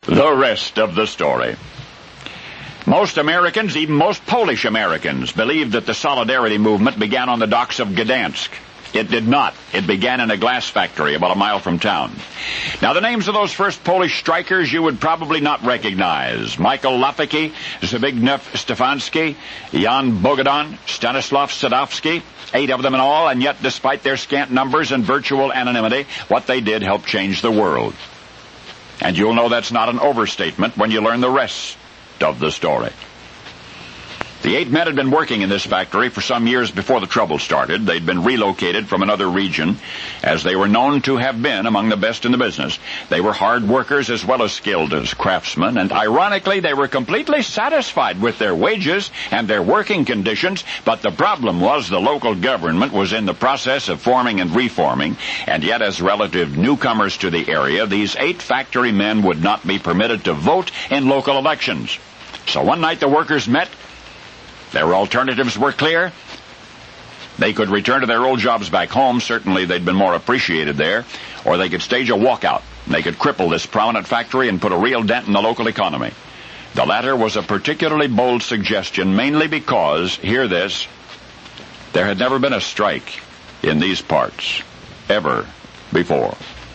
The rest of the story. Most Americans, even most Polish Americans, believed that the Solidarity movement began on the docks of Gdansk. It did not. It began in a glass factory about a mile from town. Now, the names of those first Polish strikers you would probably not recognize. Michael Lapicki, Zbigniew Stefanski, Jan Bogadan, Stanislav Sadowski, 8 of them in all, and yet despite their scant numbers and virtual anonymity, what they did helped change the world. And you'll know that's not an overstatement when you learn the rest of the story. The 8 men had been working in this factory for some years before the trouble started. They'd been relocated from another region, as they were known to have been among the best in the business. They were hard workers as well as skilled as craftsmen, and ironically, they were completely satisfied with their wages and their working conditions, but the problem was the local government was in the process of forming and reforming, and yet as relative newcomers to the area, these 8 factory men would not be permitted to vote in local elections. So one night the workers met. Their alternatives were clear. They could return to their old jobs back home. Certainly they'd been more appreciated there. Or they could stage a walkout. They could cripple this prominent factory and put a real dent in the local economy. The latter was a particularly bold suggestion, mainly because, hear this, there had never been a strike in these parts, ever before.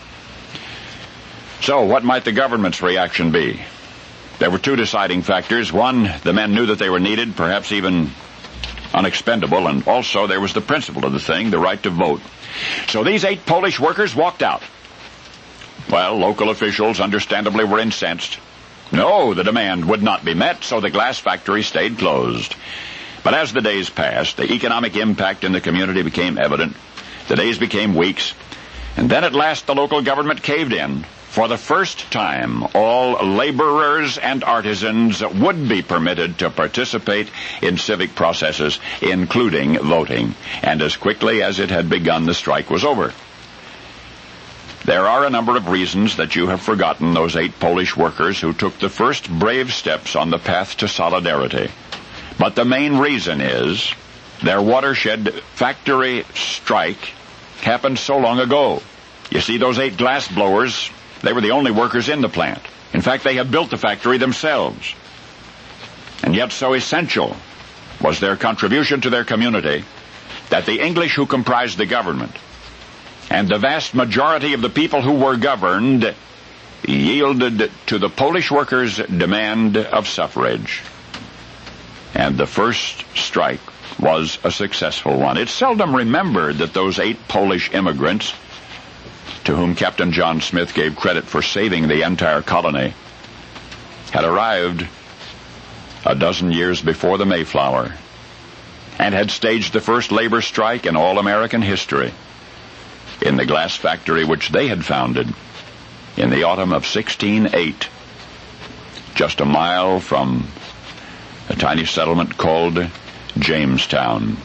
So what might the government's reaction be? There were 2 deciding factors. One, the men knew that they were needed, perhaps even unexpendable, and also there was the principle of the thing, the right to vote. So these 8 Polish workers walked out. Well, local officials understandably were incensed. No, the demand would not be met, so the glass factory stayed closed. But as the days passed, the economic impact in the community became evident. The days became weeks, and then at last the local government caved in. For the first time, all laborers and artisans would be permitted to participate in civic processes, including voting. And as quickly as it had begun, the strike was over. There are a number of reasons that you have forgotten those 8 Polish workers who took the first brave steps on the path to solidarity. But the main reason is their watershed factory strike happened so long ago. You see, those 8 glass blowers, they were the only workers in the plant. In fact, they had built the factory themselves. And yet so essential was their contribution to their community that the English who comprised the government and the vast majority of the people who were governed yielded to the Polish workers' demand of suffrage. And the first strike was a successful one. It's seldom remembered that those 8 Polish immigrants, to whom Captain John Smith gave credit for saving the entire colony, had arrived a dozen years before the Mayflower and had staged the first labor strike in all American history in the glass factory which they had founded in the autumn of 1608, just a mile from a tiny settlement called Jamestown.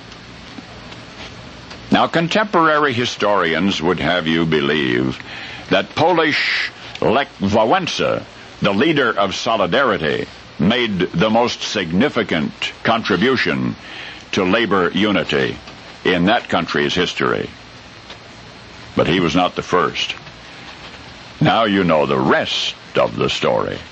Now, contemporary historians would have you believe that Polish Lech Wałęsa, the leader of Solidarity, made the most significant contribution to labor unity in that country's history. But he was not the first. Now you know the rest of the story.